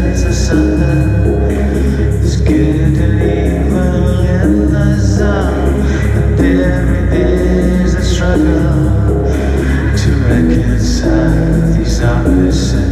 sides of something. There's good and evil in the zone, and there is a struggle to reconcile these opposites.